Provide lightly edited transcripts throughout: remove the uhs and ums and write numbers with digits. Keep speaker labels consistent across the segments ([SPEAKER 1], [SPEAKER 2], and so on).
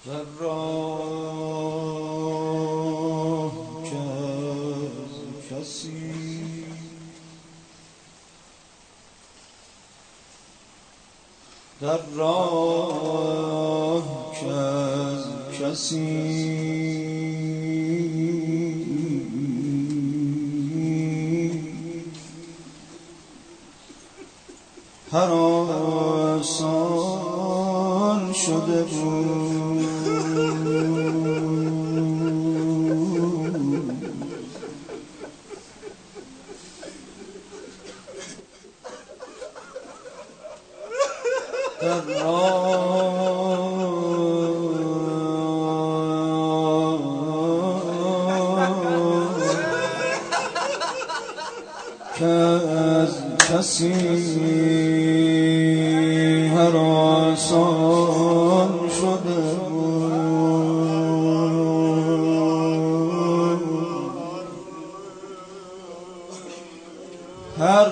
[SPEAKER 1] در راه کسی در راه کسی هراسان شده بود در کسی هراسان شده بود هر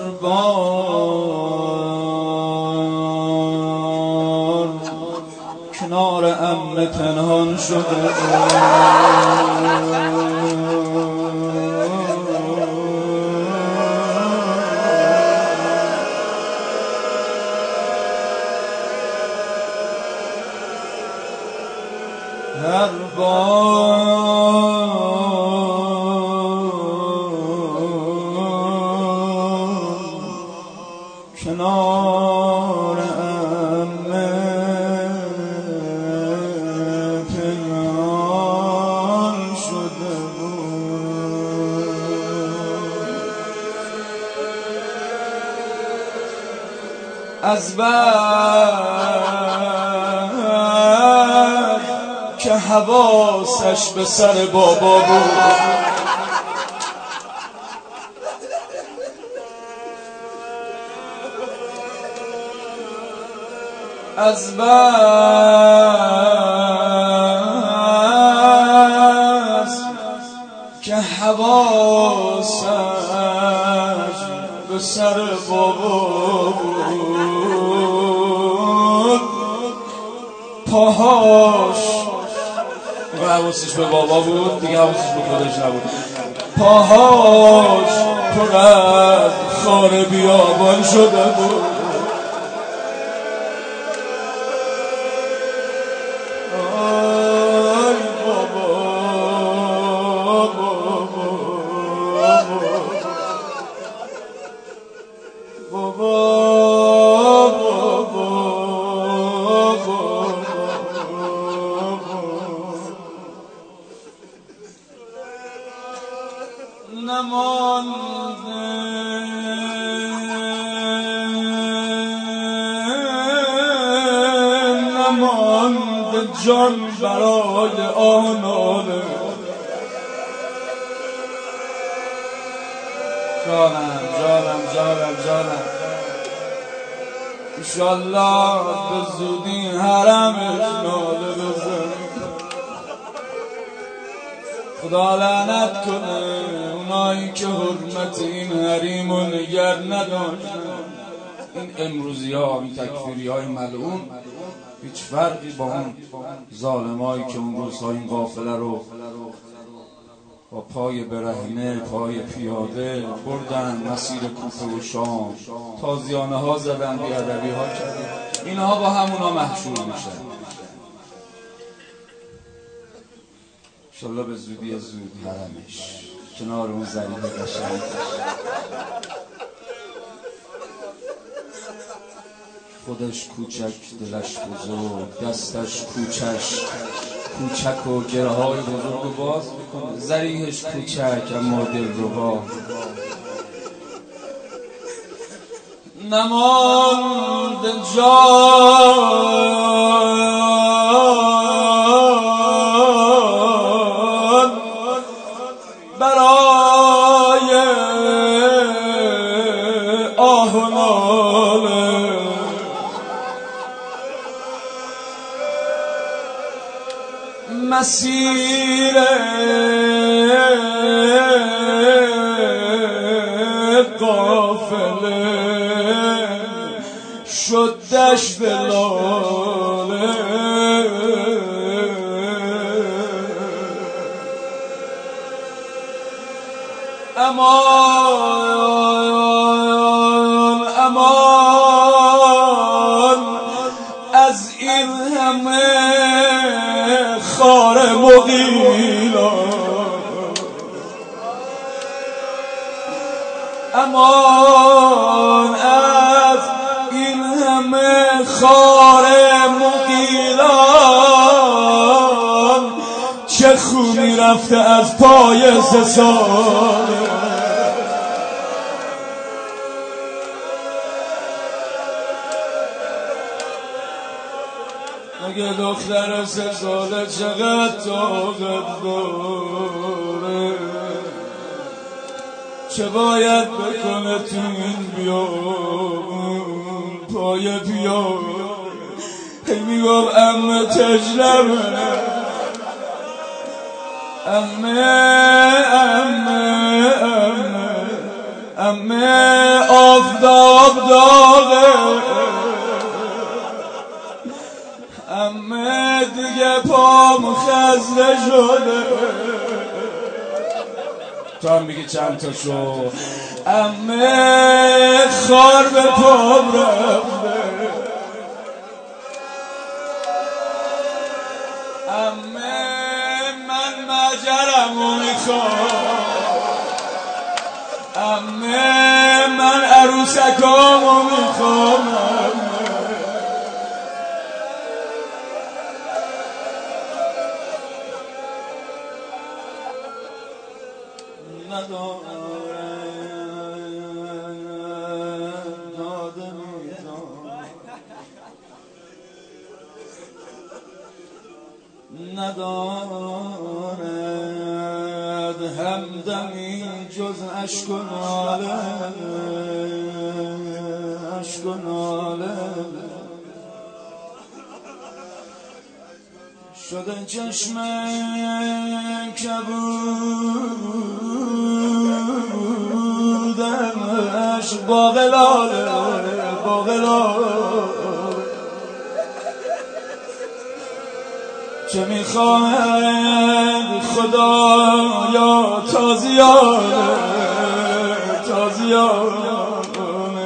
[SPEAKER 1] بار کنار عمه پنهان شده بود هر بار کنار عمه پنهان شده بود از که حواسش به سر بابا بود از بس که حواسش به سر بابا بود پاهاش حواسش به بابا بود دیگه حواسش به خودش نبود پاهاش پرد خار بیابان شده بود آی بابا نمانده جان برای آناله جانم انشالله به زودی حرمش ناله بزنه خدا لعنت کنه اونایی که حرمت این حریم و نگر نداشتن این امروزی ها این تکفیری های ملعون هیچ فرقی با اون ظالمایی که اون روزها این قافله رو با پای برهنه پای پیاده بردن مسیر کوفه و شام تازیانه ها زدن بیادبی ها کردن اینها با همونا محشور میشن انشالله به زودی حرمش کنار اون ذریح قشنگ خودش کوچک دلش بزرگ دستش کوچک و گره های بزرگ رو باز میکنه ذریحش کوچک اما دلربا نمانده جان برای آه و ناله مسیر قافله شد دشت لاله امان امان از این همه خار مغیلان، امان از این همه خار مغیلان، چه خونی رفته از پای سساره. مگه دختر 3 ساله چقدر طاقت داره؟ چه باید بکنه تو این بیابون پای بیابون؟ هی میگم عمه تجربه، عمه عمه عمه عمه آفتاب داغه، عمه دیگه پام خزله شده. تو هم بگی چند تا شو. عمه خار به پام رفته، عمه من مجرمو میخوام، عمه من عروسکامو میخوام، ندارد همدمی جز اشک و ناله، اشک و ناله شده چشم کبودش باقلاله، باقلاله چه میخواهد خدایا تازیانه، تازیانه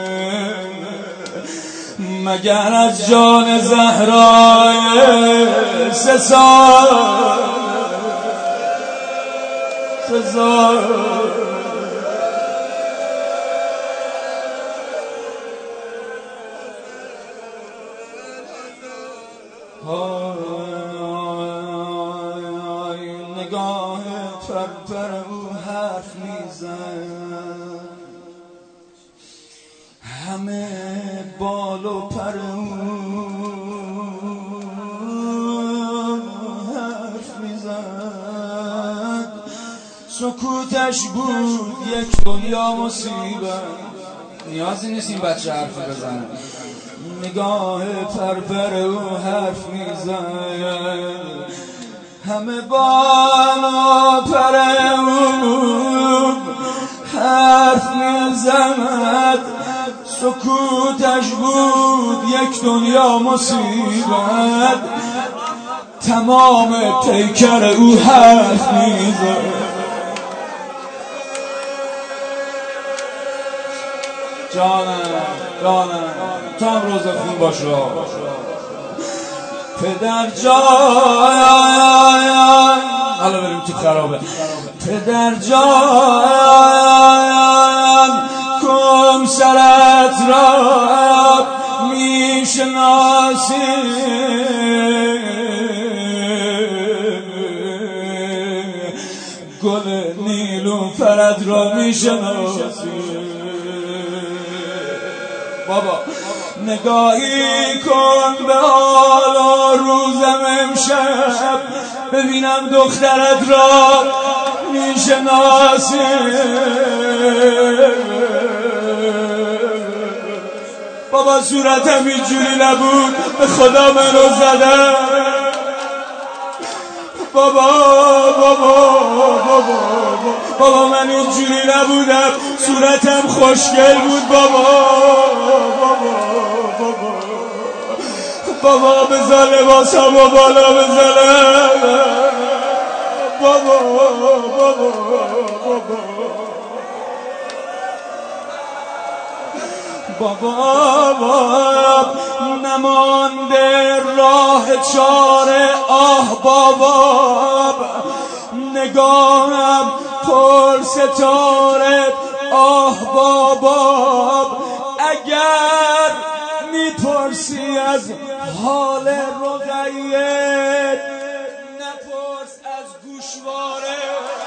[SPEAKER 1] مگر از جان زهرای 3 سال، 3 سال نگاه پر او حرف میزد، همه بال و پر او حرف میزد، سکوتش بود یک دنیا مصیبت. نیازی نیست این بچه حرفی بزنه. نگاه پر او حرف میزد، همه بال و پر او حرف میزد، سکوتش بود یک دنیا مصیبت، تمام پیکر او حرف میزد. جانم جانم تو هم روزه خون باش پدر جان، حالا بریم تو خرابه. پدر جان کم سرت را میشناسی، گل نیلوفرت را میشناسی. بابا نگاهی کن به حال و روزم امشب، ببینم دخترت را میشناسی. بابا صورتم اینجوری نبود، به خدا منو زدم. بابا بابا من اینجوری نبودم، صورتم خوشگل بود. بابا بذار لباسمو بالا بذارم. بابا بابا نمانده راه چاره، آه بابا نگاهم پر ستاره، آه بابا اگر میپرسی از حال رقیه نپرس از گوشواره،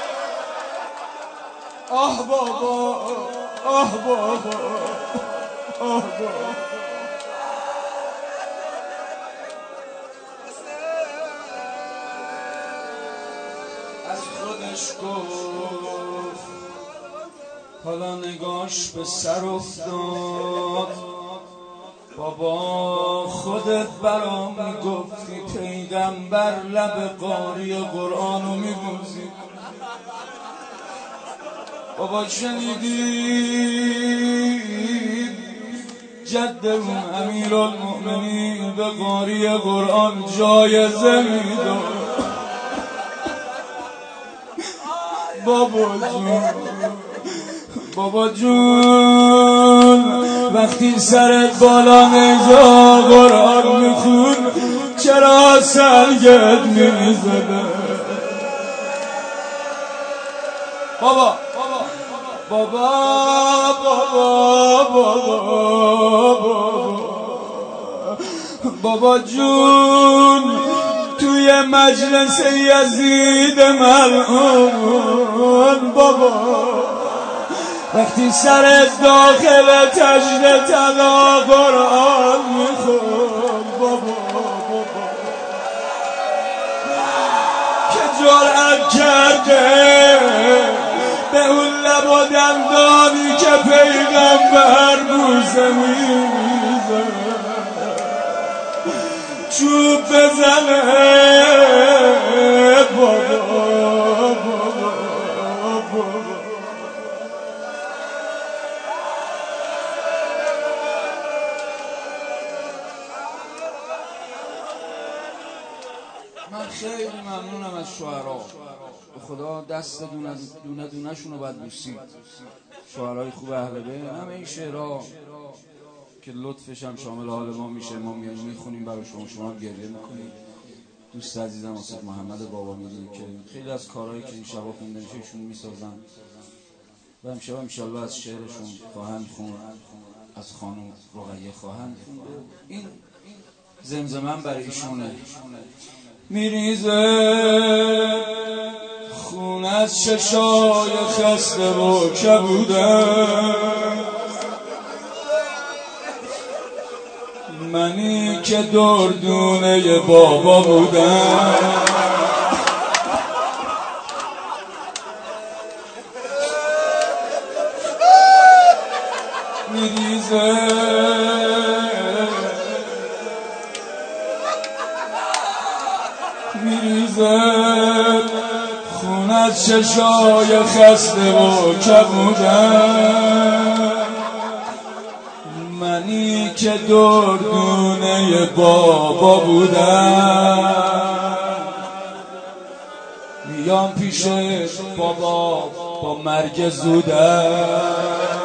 [SPEAKER 1] آه بابا آه بابا آه بابا. از خودش گفت حالا نگاش به سر افتاد، بابا خودت برام میگفتی پیغمبر لب قاری قرآنو میبوزی، بابا شنیدی جدمون امیرالمؤمنین به قاری قرآن جایزه میداد، بابا جون وقتی سرت بالا نجا قرآن میخون چرا سرگت میزده، بابا بابا جون توی مجلس یزید ملعون، بابا وقتی سرت داخل تجد تلا قرآن میخون، بابا که جرأت کرده به اون لب و دندانی که پیغمبر بوسه میزه چوب بزنه، بابا من خیلی ممنونم از شعرا، به خدا دست دونه دونه شونو باید بوسید، شعرهای خوب اهل بیت. همه این شعرها که لطفش هم شامل حال ما میشه، ما میاییم میخونیم برای شما هم گریه میکنیم. دوست عزیزم استاد محمد بابا میدونی که خیلی از کارهایی که این شبا خونده میشه ایشون میسازن و امشب انشالله از شعرشون خواهند خوند، از خانم رقیه خواهند خوند. این زمزمه برای ایشونه. میریزه خون از چشای خسته و کبوده، منی که دردونه بابا بودم، میریزه خون از چشای خسته و کبودم، منی که دردونه بابا بودم، میام پیش بابا با مرگ زودم،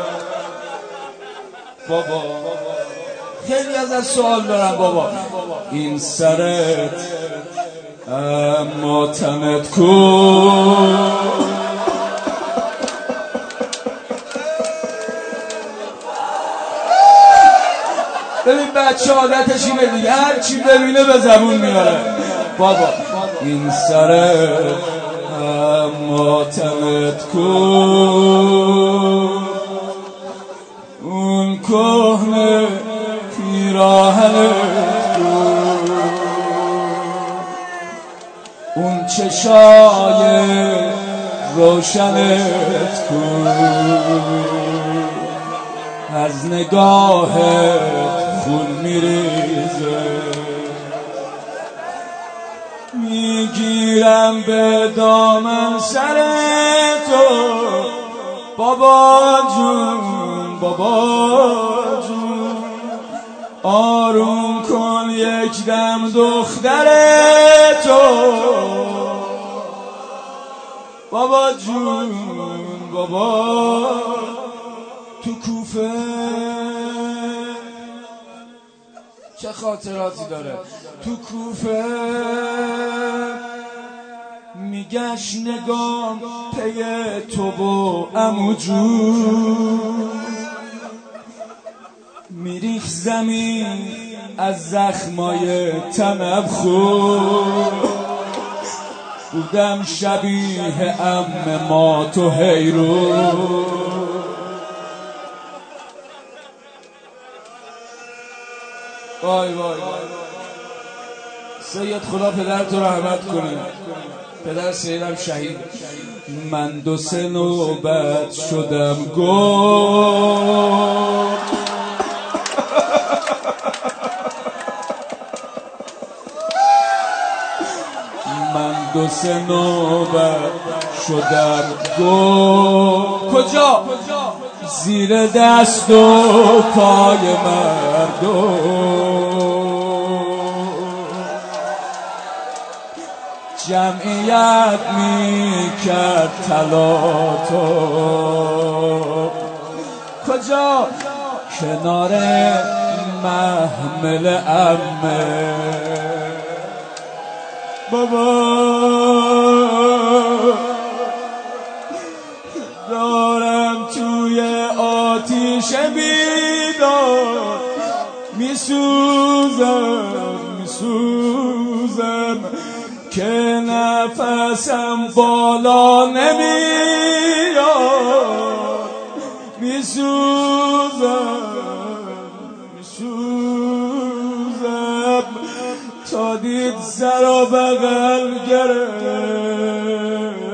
[SPEAKER 1] بابا خیلی از سوال دارم بابا این سرت اما تنت کن، ببین بچه عادتش اینه دیگه هر چی ببینه به زبون میاره، بابا این سرت اما تنت کن، اون کهنه پیراهنت کن، اون چشای روشنت کن، از نگاهت خون میریزه، میگیرم به دامن سر تو بابا جون، بابا جون آروم کن یک دم دختر تو، بابا جون بابا تو کوفه چه خاطراتی داره. تو کوفه میگشت نگام پی تو و عمو جون، میریخ زمین از زخمای تنم خون، بودم شبیه عم ما تو حیرون. وای وای سید خدا پدرتو رحمت کنه، پدر سیدم شهید. من 2-3 نوبت شدم گم، من 2-3 نوبت شدم گم. کجا؟ زیر دست و پای مردم. جمعیت میکرد تلاطم. کجا؟ کنار محمل عمه. بابا دارم توی آتیش بیدار میسوزم که نفسم بالا نمیاد. میسوزم تا دید سر و بغل گرفت،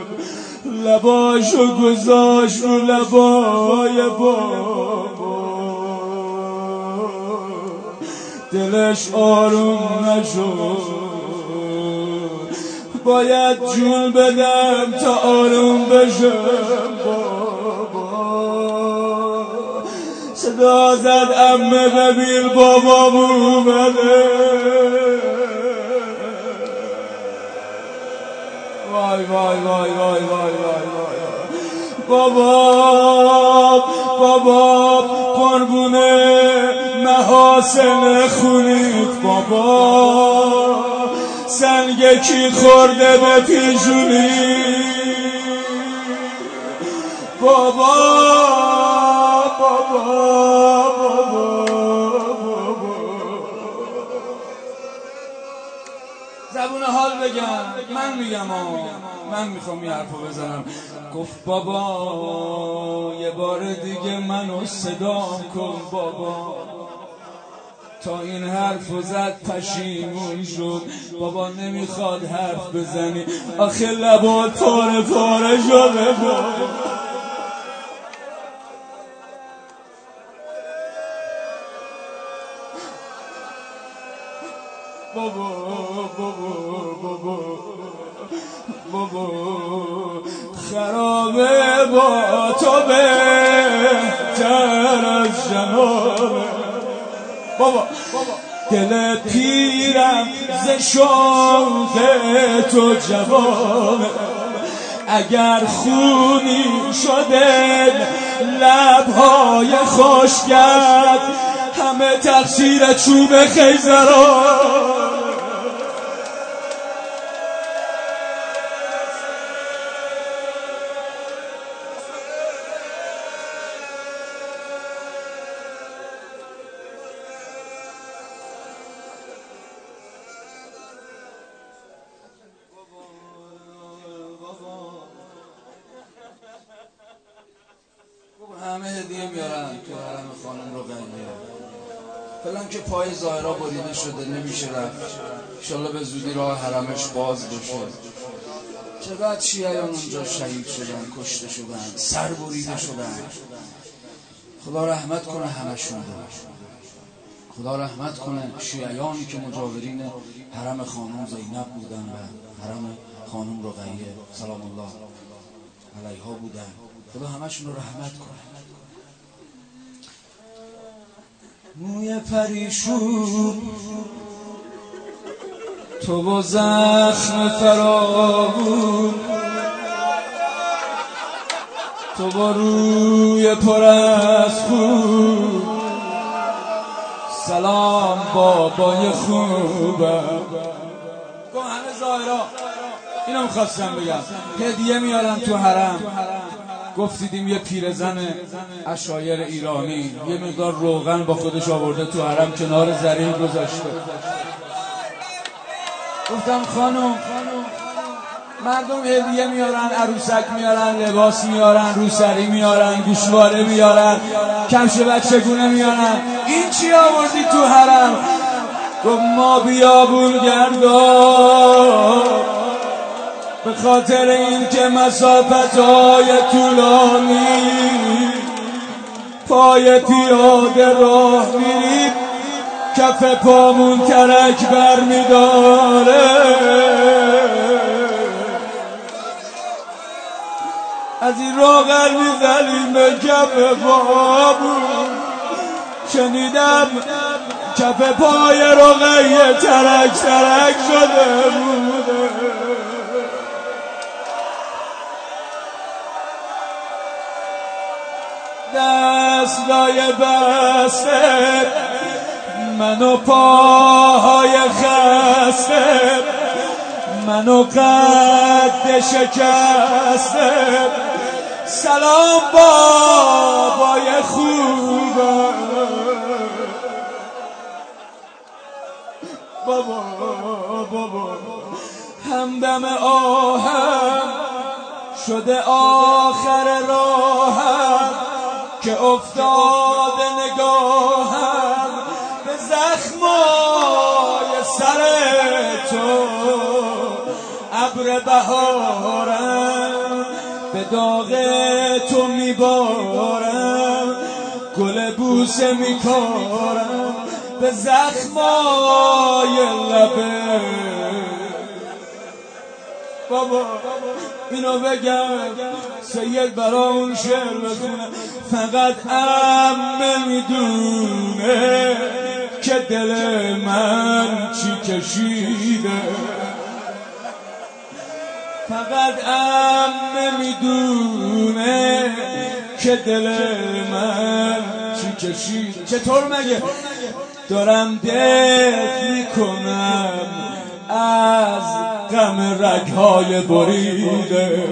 [SPEAKER 1] لباشو گذاشت رو لبای بابا. دلش آروم نشد، باید جون بدم تا آروم بشم بابا. صدا زد عمه ببین بابام اومده. وای وای وای وای وای وای بابا قربونه محاسن خونید بابا. سنگ کی خورده به پیشونی بابا. زبون حال بگم، من میگم من میخوام یه حرفو بزنم. گفت بابا یه بار دیگه منو صدام کن بابا. تا این حرفو زد پشیمون شد. بابا نمیخواد حرف بزنی، آخه لبات پاره پاره شده بابا خرابه با تو بهتر از جنابه. بابا دل پیرم ز شوق تو جوابه. اگر خونی شده لبهای خشکت، همه تقصیر چوب خیزران. همه هدیه میارن تو حرم خانم رقیه. فلان که پای ظاهرا بریده شده نمیشه رفت. انشالله به زودی راه حرمش باز بشه. چقدر شیعیان اونجا شهید شدن، کشته شدن، سر بریده شدن. خدا رحمت کنه همشون رو. خدا رحمت کنه شیعیانی که مجاورین حرم خانم زینب بودن و حرم خانم رقیه سلام الله علیها بودن. خدا همشون رو رحمت کنه. موی پریشون تو با زخم فراوون، تو با روی پر از خون، سلام بابای خوبم. گفت همه ظاهرا اینو میخواستم بگم. هدیه میارن تو حرم. گفتیدیم یه پیرزن عشایر ایرانی یه مقدار روغن با خودش آورده تو حرم کنار زریح گذاشته. گفتم خانم مردم هدیه میارن، عروسک میارن، لباس میارن، روسری میارن، گوشواره میارن، کفش بچگونه میارن، این چی آوردی تو حرم؟ گفت ما بیابون گردان به خاطر این که مسافت‌های طولانی پای پیاده راه میریم کف پامون ترک بر میداره. از این روغن میزنیم به کف پامون. شنیدم کف پای رقیه ترک ترک شده بوده. دستای بسته منو پاهای خسته منو قد شکسته سلام بابای خوبم. بابا همدم آهم شده آخر راهم که افتاد نگاهم به زخمای سر تو. ابر بهارم به داغ تو میبارم گل بوسه میکارم به زخمای لبه. بابا اینو بگم سید برامون شعر بخونه. فقط عمه میدونه که دل من چی کشیده. فقط عمه میدونه که دل من چی کشیده. چطور مگه؟ دارم دق میکنم از غم رگهای بریده.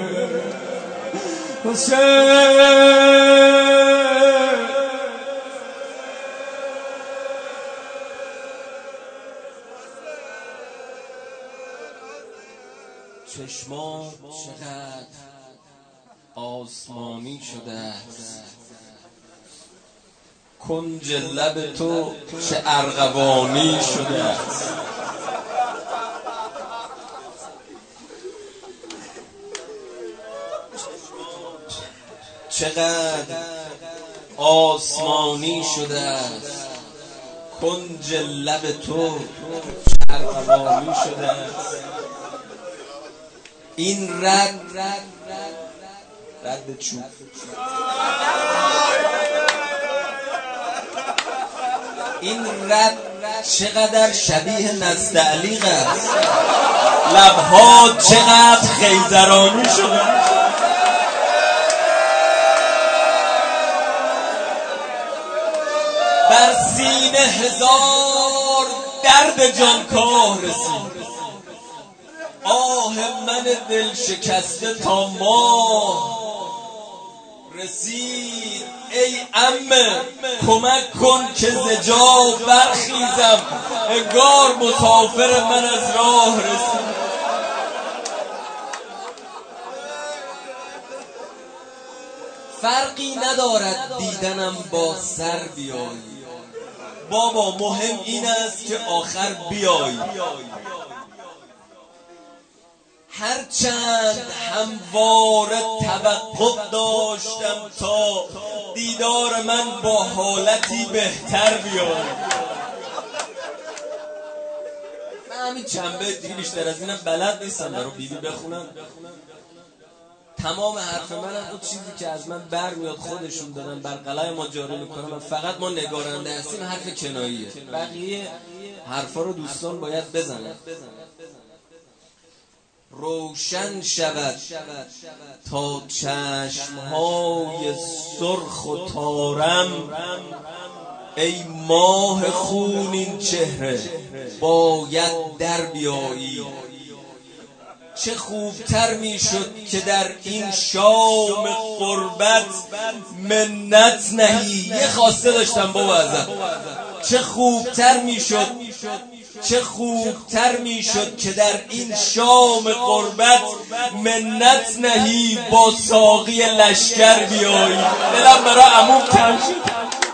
[SPEAKER 2] چشمات چقدر آسمانی شده است، کنج لب تو چه ارغوانی شده است. چقدر آسمانی شده است، کنج لب تو چه ارغوانی شده است. این رد چوب این رد چقدر شبیه نستعلیق است، لبها چقدر خیزرانی شده. بر سینه هزار درد جانکاه رسید، آه من دل شکسته تا ماه رسید. ای عمه کمک کن که ز جا برخیزم، انگار مسافر من از راه رسید. فرقی ندارد دیدنم با سر بیایی، بابا مهم این است که آخر بیایی. هرچند همواره توقع داشتم تا دیدار من با حالتی بهتر بیاد. من همین چنبه دیگه بیشتر از اینم بلد نیستم برای بیبی بخونم. تمام حرف منم اون چیزی که از من برمیاد خودشون دارن بر قلای ما جاری میکنن و فقط ما نگارنده هستیم حرف کناییه. بقیه حرفا رو دوستان باید بزنن. روشن شود تا چشمهای سرخ و تارم ای ماه خونین چهره باید در بیایی. چه خوبتر میشد که در این شام قربت منت نهی. یه خواسته داشتم بابا ازم، چه خوبتر میشد که در این شام قربت منت نهی، با ساقی لشکر بیایی. دلم برا عموم تنگ شد.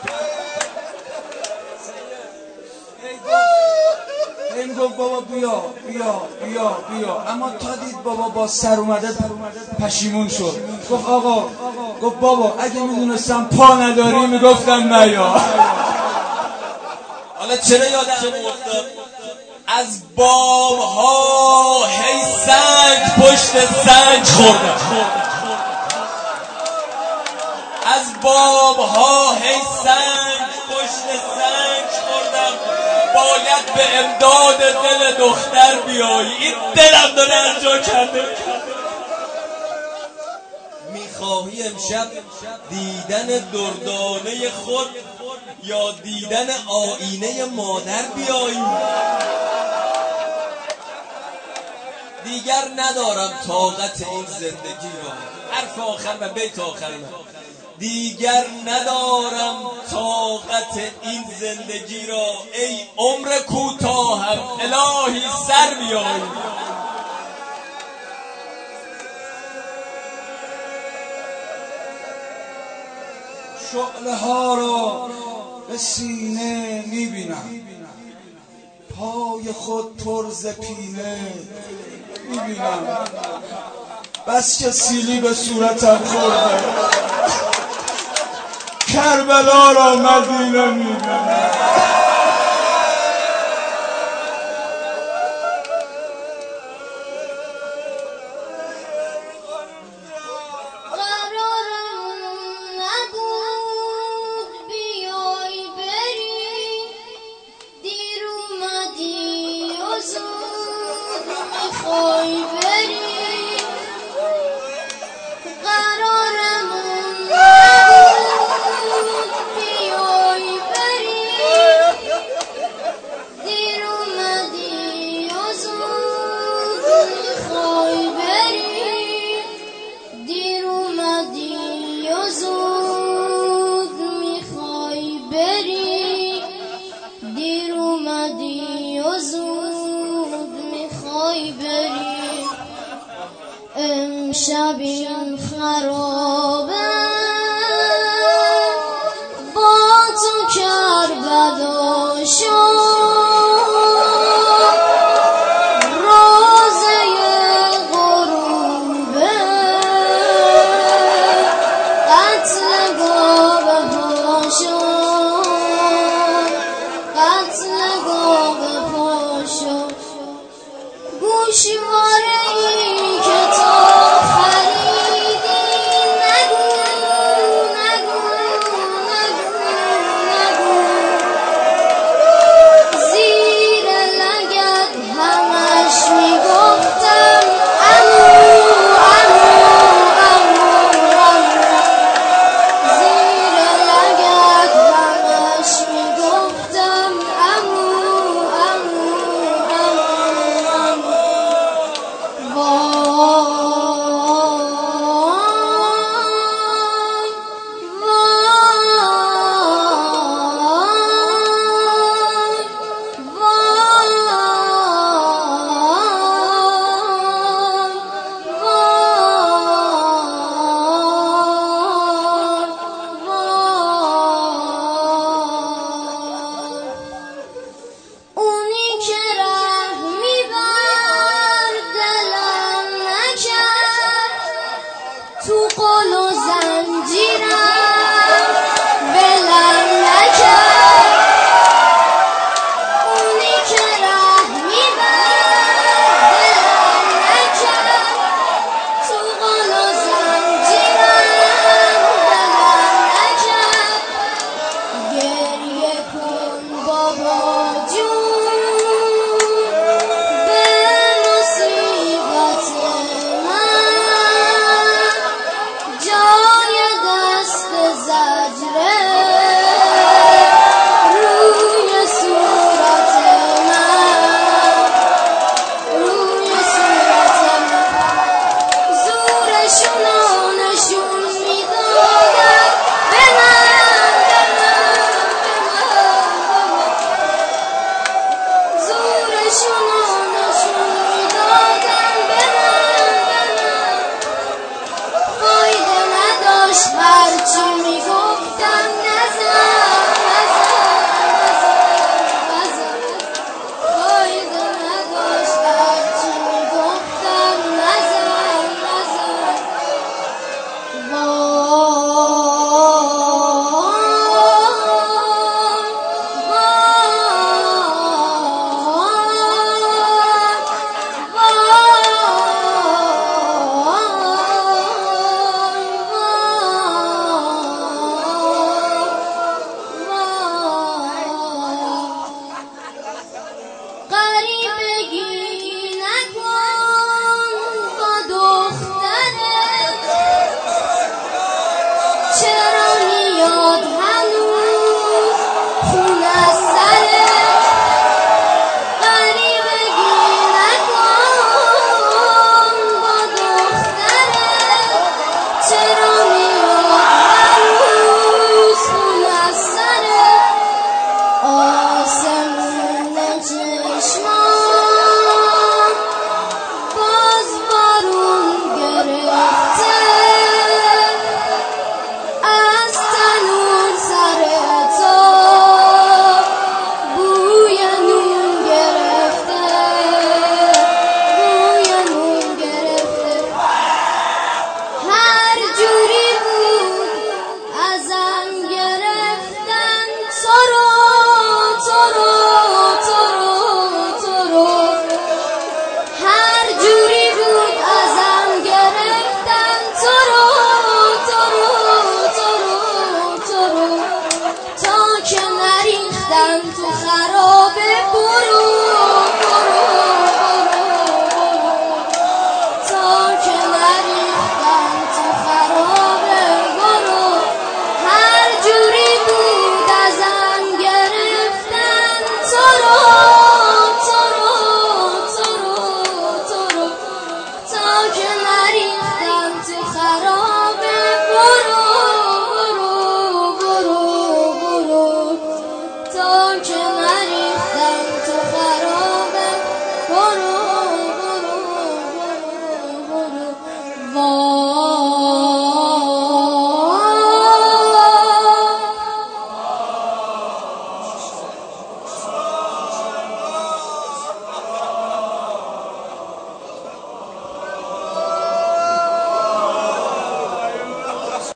[SPEAKER 1] این گفت بابا بیا بیا بیا بیا، اما تا دید بابا با سر اومده پشیمون شد. گفت آقا، گفت بابا اگه میدونستم پا نداری میگفتم نیا.
[SPEAKER 2] حالا چرا یادم افتاد؟ از بام ها هی سنگ پشت سنگ خوردم، از بام ها هی سنگ پشت سنگ خوردم. باید به امداد دل دختر بیایی. این دلم داره از جا کنده. میخواهی امشب دیدن دردانه خود یا دیدن آینه مادر بیایی؟ دیگر ندارم طاقت این زندگی را. حرف آخر و بیت آخر من. دیگر ندارم طاقت این زندگی را. ای عمر کوتاهم الهی سر بیایی.
[SPEAKER 1] شعله ها را به سینه میبینم، پای خود پر ز پینه میبینم. بس که سیلی به صورتم خورده، کربلا را مدینه میبینم.
[SPEAKER 3] امشب این خرابه با تو کربلا شد، روزه غروبه قتلگاه پا شد، قتلگاه پا شد. گوشوار